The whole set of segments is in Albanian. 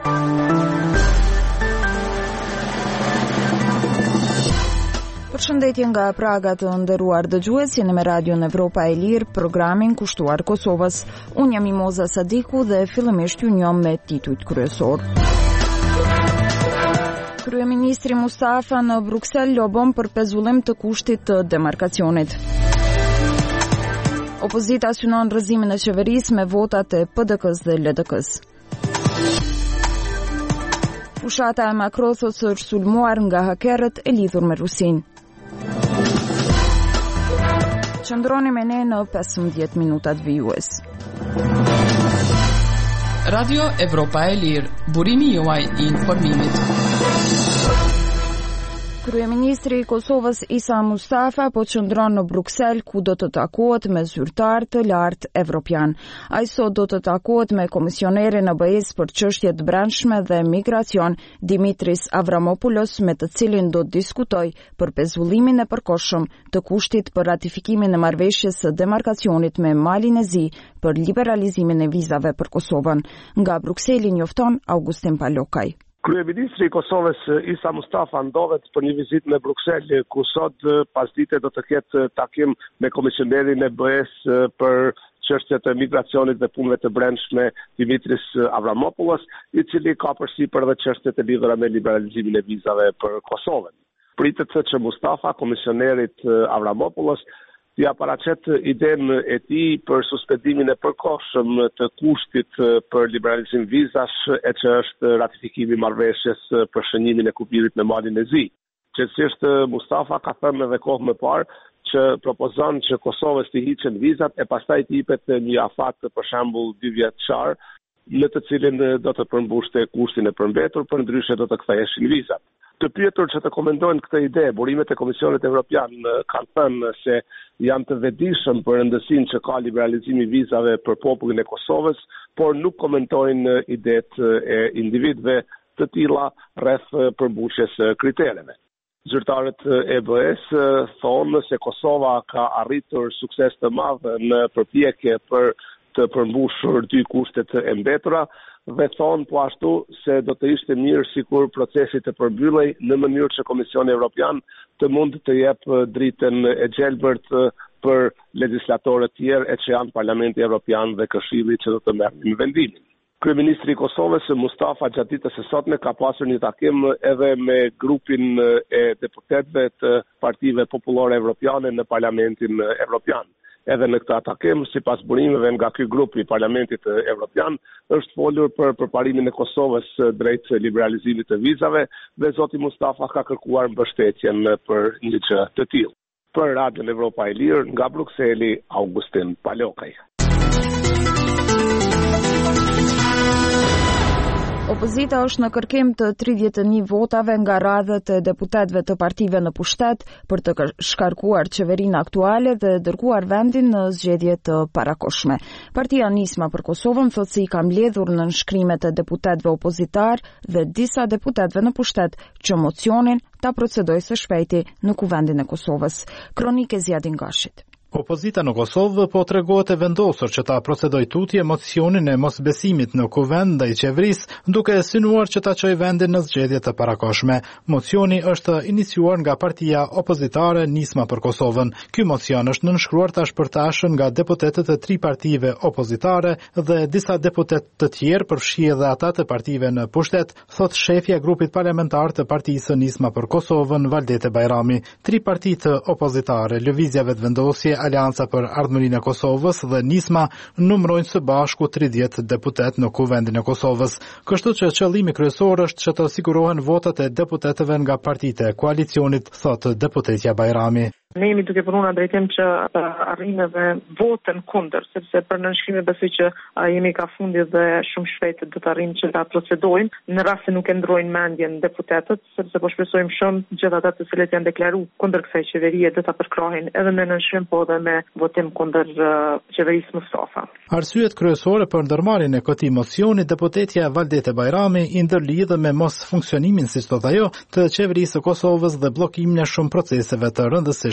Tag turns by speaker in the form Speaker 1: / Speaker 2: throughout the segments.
Speaker 1: Përshëndetje nga Praga të nderuar dëgjues, jeni me Radion Evropa e Lirë, programin kushtuar Kosovës. Unë jam Mimoza Sadiku dhe fillimisht ju njoh me titujt kryesor. Kryeministri Mustafa në Bruksel lobon për pezullim të kushtit të demarkacionit. Opozita synon rrëzimin e qeverisë me votat e PDK-s dhe LDK-s. Fushata e Makrothos është sulmuar nga hakerët e lidhur me Rusinë. Qëndroni me ne në 15 minutat vijues.
Speaker 2: Radio Evropa e Lirë, burimi juaj I informimit.
Speaker 1: Kryeministri I Kosovës Isa Mustafa po qëndron në Bruksel ku do të takohet me zyrtar të lartë evropian. Ai sot do të takohet me komisionerin e BE-s për çështjet brendshme dhe migracion Dimitris Avramopoulos, me të cilin do të diskutojë për pezullimin e përkohshëm të kushtit për ratifikimin e marrëveshjes së demarkacionit me Malin e Zi për liberalizimin e vizave për Kosovën. Nga Brukseli njofton Augustin Palokaj.
Speaker 3: Kryeministri I Kosovës Isa Mustafa ndodhet për një vizitë në Bruksel, ku sot pasdite do të ketë takim me komisionerin e BE-s për çështjet e migracionit dhe punëve të brendshme Dimitris Avramopoulos, I cili ka përsipër dhe çështjet e lidhura me liberalizimin e vizave për Kosovën. Pritet që Mustafa, komisionerit Avramopoulos, t'ia paraqet idenë e tij për suspendimin e përkohshëm të kushtit për liberalizim vizash, e që është ratifikimi I marrëveshjes për shënimin e kufirit me Malin e Zi. Gjithsesi Mustafa ka thënë edhe kohë më parë që propozon që Kosovës t'i hiqen vizat e pastaj t'i jepet një afat, për shembull 2 vjeçar, në të cilin do të përmbushte kushtin e përmbetur, përndryshe do të ktheheshin vizat. Të pyetur që të komentojnë këtë ide, burimet e Komisionit Evropian kanë thënë se janë të vetëdijshëm për rëndësinë që ka liberalizimi I vizave për popullin e Kosovës, por nuk komentojnë idetë e individëve të tilla rreth përmbushjes kritereve. Zyrtarët e BE-s thonë se Kosova ka arritur sukses të madh në përpjekje për të përmbushur 2 kushtet e mbetura, dhe thonë po ashtu se do të ishte mirë sikur procesi të përmbyllej në mënyrë që Komisioni Evropian të mund të jep dritën e gjelbërt për legjislatorët tjerë e që janë Parlamenti Evropian dhe Këshilli që do të merrin vendimin. Kryeministri I Kosovës Mustafa gjatë ditës së sotme ka pasur një takim edhe me grupin e deputetëve të Partive Popullore Evropiane në Parlamentin Evropian. Edhe në këtë takim, sipas burimeve nga ky grup I Parlamentit Evropian, është folur për përparimin e Kosovës drejt liberalizimit të vizave dhe zoti Mustafa ka kërkuar mbështetjen për një gjë të tillë. Për Radion Evropa e Lirë, nga Brukseli, Augustin Palokaj.
Speaker 1: Opozita është në kërkim të 31 votave nga radhët e deputetëve të partive në pushtet për të shkarkuar qeverinë aktuale dhe dërguar vendin në zgjedhje të parakohshme. Partia Nisma për Kosovën thotë se I ka mbledhur në nënshkrimet e deputetëve opozitar dhe disa deputetëve në pushtet që mocionin ta procedojë së shpejti në Kuvendin e Kosovës. Kronikë e Zjadin Gashit.
Speaker 4: Opozita në Kosovë po tregohet e vendosur që ta procedoj tutje mocionin e mosbesimit në kuvend ndaj qeverisë, duke synuar që ta çojë vendin në zgjedhje të parakohshme. Mocioni është iniciuar nga partia opozitare Nisma për Kosovën. Ky mocion është nënshkruar tashpërtashëm nga deputetët e 3 partive opozitare dhe disa deputet të tjerë, përfshi edhe ata të partive në pushtet, thot shefja e grupit parlamentar të partisë Nisma për Kosovën, Valdete Bajrami. 3 partitë opozitare, Lëvizja Vetëvendosje, Alianca për Ardhmërinë e Kosovës dhe Nisma numërojnë së bashku 30 deputet në Kuvendin e Kosovës. Kështu që qëllimi kryesor është që të sigurohen votat e deputetëve nga partitë e koalicionit, thotë deputetja Bajrami.
Speaker 5: Ne jemi duke punuar në drejtim që arrijmë edhe votën kundër, sepse për nënshkrime besoj që jemi ka fundi dhe shumë shpejt do të arrijmë që ta procedojmë, në rast se nuk e ndrojnë mendjen deputetët, sepse po shpresojmë shumë gjithë ata të cilët janë deklaruar kundër kësaj qeverie do ta përkrahin edhe me nënshkrim po edhe me votim kundër qeverisë Mustafa.
Speaker 4: Arsyet kryesore për ndërmarrjen e këtij mocioni deputetja Valdete Bajrami I ndërlidh me mos funksionimin, siç thotë ajo, të qeverisë së Kosovës dhe bllokimin e shumë proceseve të rëndësishme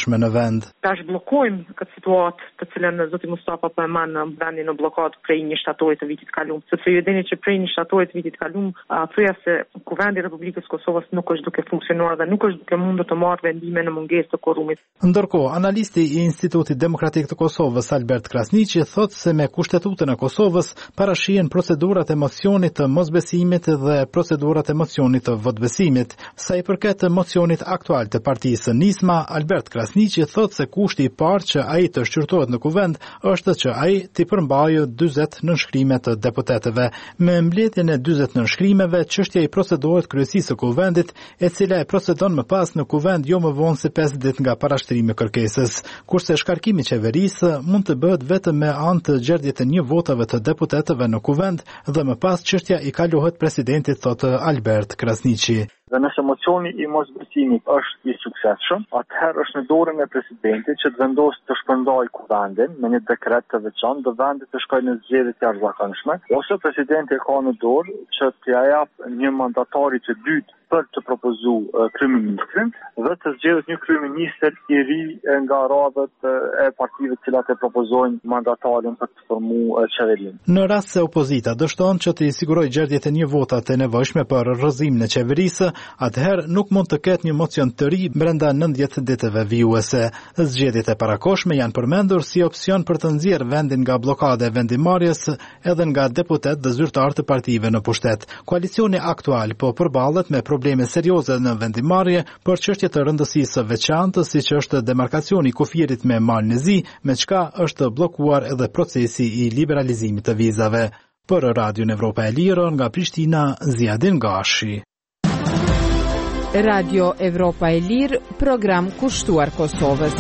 Speaker 4: parakohshme në vend.
Speaker 5: Tash bllokojmë këtë situatë të cilën zoti Mustafa po e man në vendin në blokadë prej 1 shtatorit të vitit kaluar. Sepse ju dini që prej 1 shtatorit të vitit kaluar, thoya se Kuvendi i Republikës Kosovës nuk është duke funksionuar dhe nuk është duke mundur të marrë vendime në mungesë të korrumit.
Speaker 4: Ndërkohë, analisti i Institutit Demokratik të Kosovës Albert Krasniqi thotë se me Kushtetutën e Kosovës parashihen procedurat e mocionit të mosbesimit dhe procedurat e mocionit të votbesimit. Sa i përket mocionit aktual të partisë Nisma, Albert Krasniqi thotë se kushti i parë që ai të shqyrtohet në kuvend është që ai të përmbajë 40 nënshkrime të deputetëve. Me mbledhjen e 40 nënshkrimeve, çështja i procedohet kryesisë së kuvendit, e cila e procedon më pas në kuvend jo më vonë se 5 ditë nga parashtrimi i kërkesës, kurse shkarkimi i qeverisë mund të bëhet vetëm me anë të gjerdhjet e 1 votave të deputetëve në kuvend dhe më pas çështja i kalohet presidentit, thotë Albert Krasniqi.
Speaker 6: Dhe nëse mocioni i mosbesimit është i suksesshëm, atëherë është në dorën e presidentit që të vendosë të shpërndajë kuvendin me një dekret të veçantë dhe vendi të shkojë në zgjedhje të jashtëzakonshme, ose presidenti ka në dorë që t'ia jap një mandatarit të dytë për të propozu kryeministrin dhe të zgjedhët një kryeministër i ri nga radhët e partive të cilat e propozojnë mandatarin për të formuar qeverinë.
Speaker 4: Në rast se opozita dështon që të sigurojë gjerdhjet e 1 votat e nevojshme për rrëzimin e qeverisë, atëherë nuk mund të ketë një mocion të ri brenda 90 ditëve vijuese. Zgjedhjet e parakohshme janë përmendur si opsion për të nxjerrë vendin nga bllokada e vendimarrjes edhe nga deputet dhe zyrtar të partive në pushtet. Koalicioni aktual po përballet me probleme serioze në vendimarrje për çështje të rëndësisë së veçantë, siç është demarkacioni i kufirit me Mal Nezi, me çka është bllokuar edhe procesi i liberalizimit të vizave. Për Radion Evropa e Lirë nga Prishtina, Ziadin Gashi.
Speaker 7: Radio Evropa e Lirë, program kushtuar Kosovës.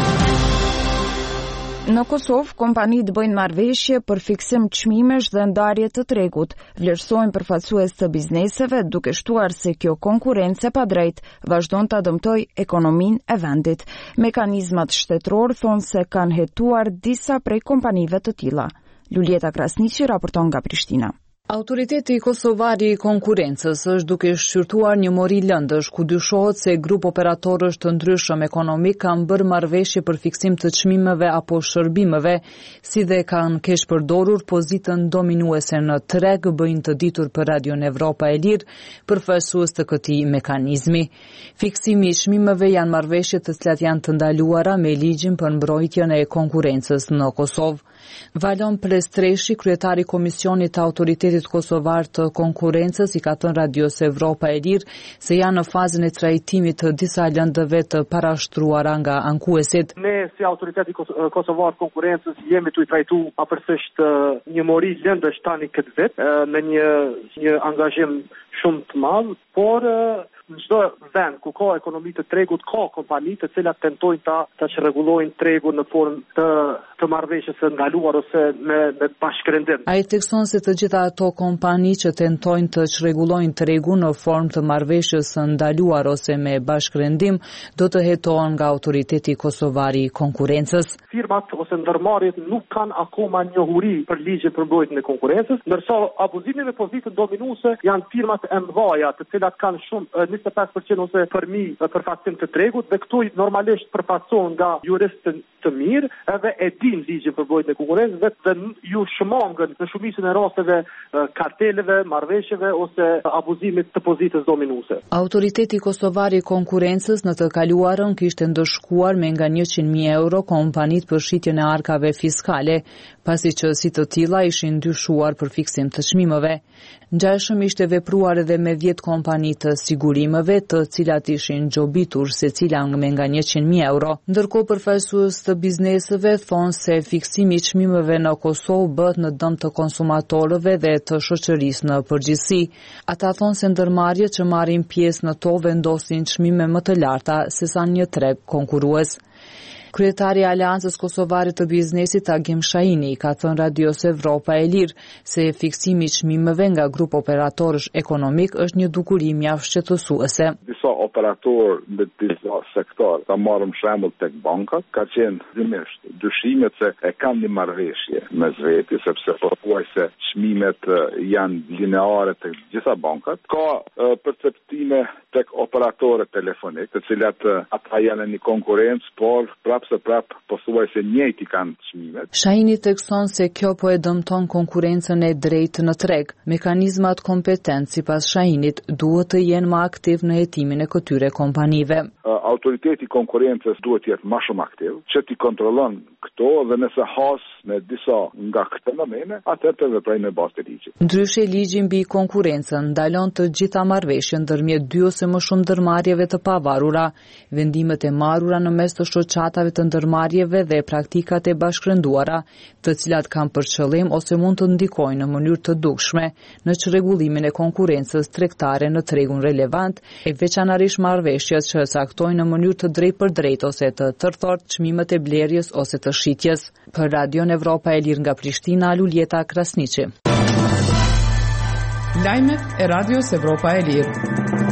Speaker 1: Në Kosovë, kompanitë bëjnë marrëveshje për fiksim çmimesh dhe ndarje të tregut, vlerësojnë përfaqësues të bizneseve, duke shtuar se kjo konkurrencë pa drejt vazhdon ta dëmtojë ekonominë e vendit. Mekanizmat shtetëror thonë se kanë hetuar disa prej kompanive të tilla. Luljeta Krasniqi raporton nga Prishtina.
Speaker 8: Autoriteti kosovar i konkurrencës është duke shqyrtuar një mori lëndësh ku dyshohet se grup operatorësh të ndryshëm ekonomik kanë bërë marrëveshje për fiksim të çmimeve apo shërbimeve, si dhe kanë keq përdorur pozitën dominuese në treg, bëjnë të ditur për Radion Evropa e Lirë përfaqësues të këtij mekanizmi. Fiksimi i çmimeve janë marrëveshje të cilat janë të ndaluara me ligjin për mbrojtjen e konkurrencës në Kosovë. Valon Plestreshi, kryetari i Komisionit të Autoritetit Kosovar të Konkurrencës, i ka thënë Radios Evropa e Lirë se janë në fazën e trajtimit të disa lëndëve të parashtruara nga ankuesit.
Speaker 9: Ne si Autoriteti Kosovar të Konkurrencës jemi të trajtu apërsisht një mori lëndësh tani këtë vit me një angazhim shumë të madh, por në çdo vend ku ka ekonomi të tregut, ka kompani të cilat tentojnë ta çrregullojnë tregun në formë të marrëveshjes së ndaluar ose me bashkërendim.
Speaker 8: Ai thekson se të gjitha ato kompani që tentojnë të çrregullojnë tregun në formë të marrëveshjes së ndaluar ose me bashkërendim do të hetohen nga Autoriteti Kosovar i Konkurrencës.
Speaker 9: Firmat ose ndërmarrjet nuk kanë akoma njohuri për ligjin për mbrojtjen e konkurrencës, ndërsa abuzimi me pozitën dominuese janë firmat e mëdha të cilat kanë shumë 25% ose përmi përfaqësim të tregut dhe këtu normalisht përfaqësohen nga juristë të mirë edhe e din ligjin për mbrojtjen e konkurrencës dhe ju shmangën në shumicën e rasteve karteleve, marrëveshjeve ose abuzimit të pozitës dominuese.
Speaker 8: Autoriteti Kosovar i Konkurrencës në të kaluarën kishte ndëshkuar me nga 100.000 euro kompanitë për shitjen e arkave fiskale, pasi që si të tilla ishin dyshuar për fiksim të çmimeve. Ngjashëm ishte vepruar edhe me 10 kompani të sigurimeve, të cilat ishin gjobitur secila me nga 100.000 euro. Ndërkohë përfaqësues të bizneseve thonë se fiksimi i çmimeve në Kosovë bëhet në dëm të konsumatorëve dhe të shoqërisë në përgjithësi. Ata thonë se ndërmarrjet që marrin pjesë në to vendosin çmime më të larta se sa një treg konkurrues. Kryetari i Aleancës Kosovare të Biznesit Agim Shahini ka thënë Radios Evropa e Lirë se fiksimi i çmimeve nga grup operatorësh ekonomik është një dukuri mjaft shqetësuese.
Speaker 10: Disa operatorë në disa sektor, ta marrëm shembull tek bankat, ka qenë zimisht dyshimet se e kanë një marrëveshje me zveti, sepse pothuajse çmimet janë lineare tek gjitha bankat. Ka perceptime tek operatorët telefonik, të cilat ata janë në konkurrencë, por prap pothuajse njëjti kanë çmimet.
Speaker 8: Shahini thekson se kjo po e dëmton konkurrencën e drejtë në treg. Mekanizmat kompetent sipas Shahinit duhet të jenë më aktiv në hetimin e këtyre kompanive.
Speaker 10: Autoriteti i konkurrencës duhet të jetë më shumë aktiv, që t'i kontrollon këto dhe nëse has me disa nga këto domene, atëherë të veprojnë në bazë të ligjit.
Speaker 8: Ndryshe ligji mbi konkurrencën ndalon të gjitha marrëveshjen ndërmjet 2 ose më shumë ndërmarrjeve të pavarura, vendimet e marrura në mes të shoqatave të ndërmarrjeve dhe praktikat e bashkërënduara, të cilat kanë për qëllim ose mund të ndikojnë në mënyrë të dukshme në çrregullimin e konkurrencës tregtare në tregun relevant, e veçanërisht marrëveshjet që saktojnë në mënyrë të drejtpërdrejtë ose të tërthort çmimet e blerjes ose të shitjes. Për Radion Evropa e Lirë nga Prishtina, Luljeta Krasniqi.
Speaker 2: Lajmet e Radios Evropa e Lirë.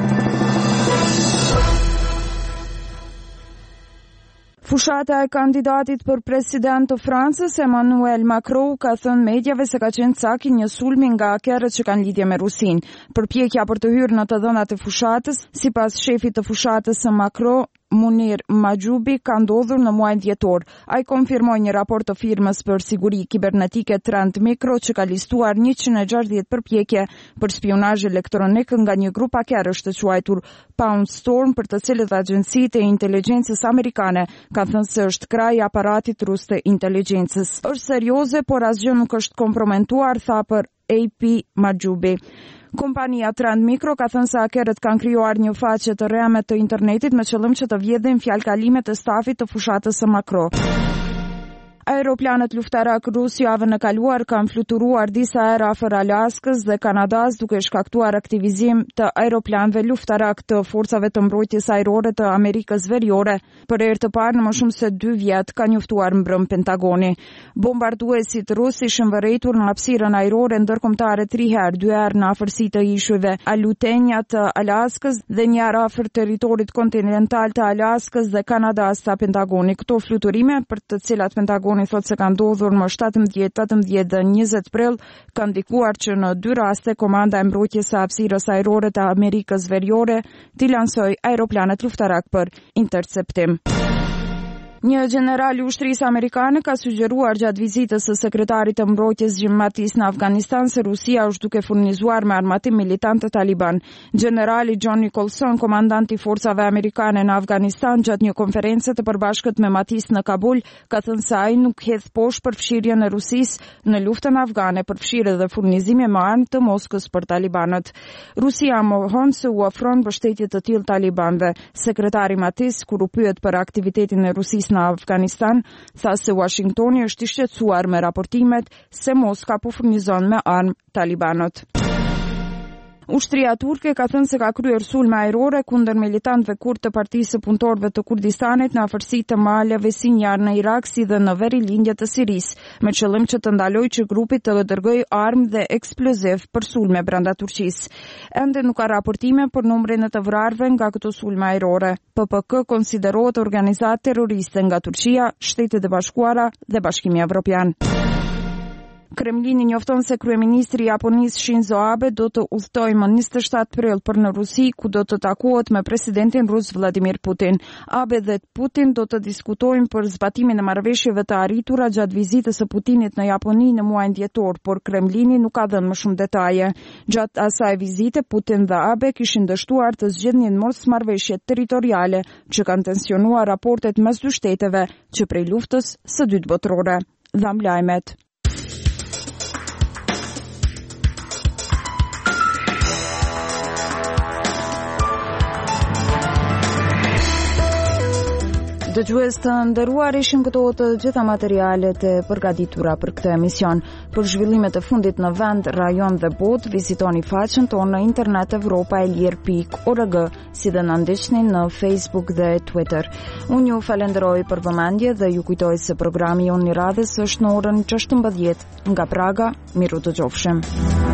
Speaker 1: Fushata e kandidatit për president të Francës, Emmanuel Macron, ka thënë medjave se ka qenë caki një sulmi nga hakerët që kanë lidhje me Rusinë. Përpjekja për të hyrë në të dhënat e fushatës, sipas shefit të fushatës së Macron, Munir Majoubi, ka ndodhur në muajin dhjetor. Ai konfirmoi një raport të firmës për siguri kibernetike Trend Micro që ka listuar 160 përpjekje për spionazh elektronik nga një grup hakerësh të quajtur Pound Storm, për të cilët agjencitë e inteligjencës amerikane kanë thënë se është kraj i aparatit rus të inteligjencës. Është serioze, por asgjë nuk është kompromentuar, tha për AP Majoubi. Kompania Trend Micro ka thënë se hakerët kanë krijuar një faqe të rreme të internetit me qëllim që të vjedhin fjalëkalimet e stafit të fushatës së Macron. Aeroplanet luftarak rus javën e kaluar kanë fluturuar disa era afër Alaskës dhe Kanadas, duke shkaktuar aktivizim të aeroplanëve luftarak të forcave të mbrojtjes ajrore të Amerikës Veriore. Për herë të parë në më shumë se 2 vjet, ka njoftuar mbrëm Pentagoni. Bombarduesit rus ishin vërejtur në hapësirën ajrore ndërkombëtare 3 herë, 2 herë në afërsi të ishujve Aleutinia të Alaskës dhe një herë afër territorit kontinental të Alaskës dhe Kanadas të Pentagoni. Këto fluturime, për të cilat Pentagoni thot se kanë ndodhur më 17, 18 dhe 20 prill, kanë ndikuar që në 2 raste Komanda e mbrojtjes së hapësirës ajrore të Amerikës Veriore t'i lansoi aeroplanet luftarak për interceptim. Një general i ushtrisë amerikane ka sugjeruar gjatë vizitës së sekretarit të mbrojtjes Jim Mattis në Afganistan se Rusia është duke furnizuar me armatim militant të Taliban. Generali John Nicholson, komandant i forcave amerikane në Afganistan, gjatë një konference të përbashkët me Mattis në Kabul, ka thënë se ai nuk hedh poshtë përfshirjen e Rusisë në luftën afgane, përfshirje dhe furnizime me armë të Moskës për talibanët. Rusia mohon se u ofron mbështetje të tillë talibanëve. Sekretari Mattis, kur u pyet për aktivitetin e Rusisë në Afganistan, tha se Washingtoni është i shqetësuar me raportimet se Moska po furnizon me armë talibanët. Ushtria turke ka thënë se ka kryer sulme ajrore kundër militantëve kurd të Partisë së Punëtorëve të Kurdistanit në afërsi të maleve Sinjar në Irak si dhe në verilindje të Sirisë, me qëllim që të ndalojë që grupi të dërgojë armë dhe eksploziv për sulme brenda Turqisë. Ende nuk ka raportime për numrin e të vrarëve nga këto sulme ajrore. PPK konsiderohet organizatë terroriste nga Turqia, Shtetet e Bashkuara dhe Bashkimi Evropian. Kremlini njofton se kryeministri i Japonisë Shinzo Abe do të udhtojë më 27 prill për në Rusi, ku do të takohet me presidentin rus Vladimir Putin. Abe dhe Putin do të diskutojnë për zbatimin e marrëveshjeve të arritura gjatë vizitës së Putinit në Japoni në muajin dhjetor, por Kremlini nuk ka dhënë më shumë detaje. Gjatë asaj vizite, Putin dhe Abe kishin dështuar të zgjidhnin mosmarrëveshje territoriale që kanë tensionuar raportet mes dy shteteve që prej luftës së dytë botërore. Dham lajmet. Dëgjues të nderuar, ishin këto të gjitha materialet e përgatitura për këtë emision. Për zhvillimet e fundit në vend, rajon dhe botë, vizitoni faqen tonë në internet europaelir.org, si dhe na ndiqni në Facebook dhe Twitter. Unë ju falenderoj për vëmendje dhe ju kujtoj se programi jonë i radhës është në orën 16 nga Praga. Miru të gjofshim.